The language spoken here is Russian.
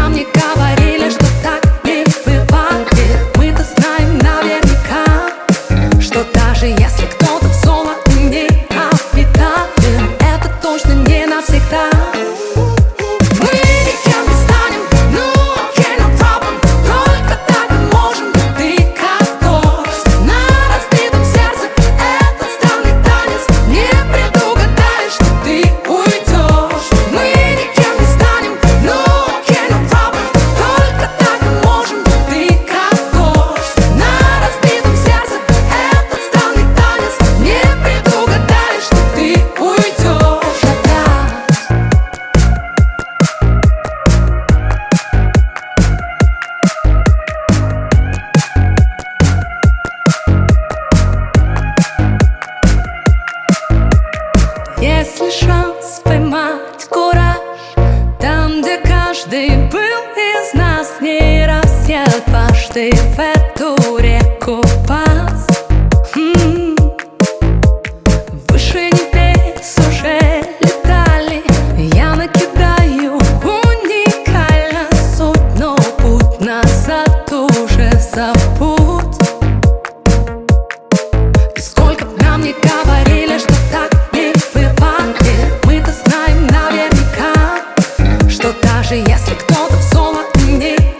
нам не говорили, что так не бывает, мы-то знаем наверняка, что даже если кто-то в золото не обитаем, это точно не навсегда. Если шанс поймать кураж там, где каждый был из нас, не раз я дважды в эту реку пас. Выше небес уже летали, я накидаю уникально суть, но путь назад уже забудь. И сколько б нам не говорили, что так не бывает, мы-то знаем наверняка, что даже если кто-то в золото не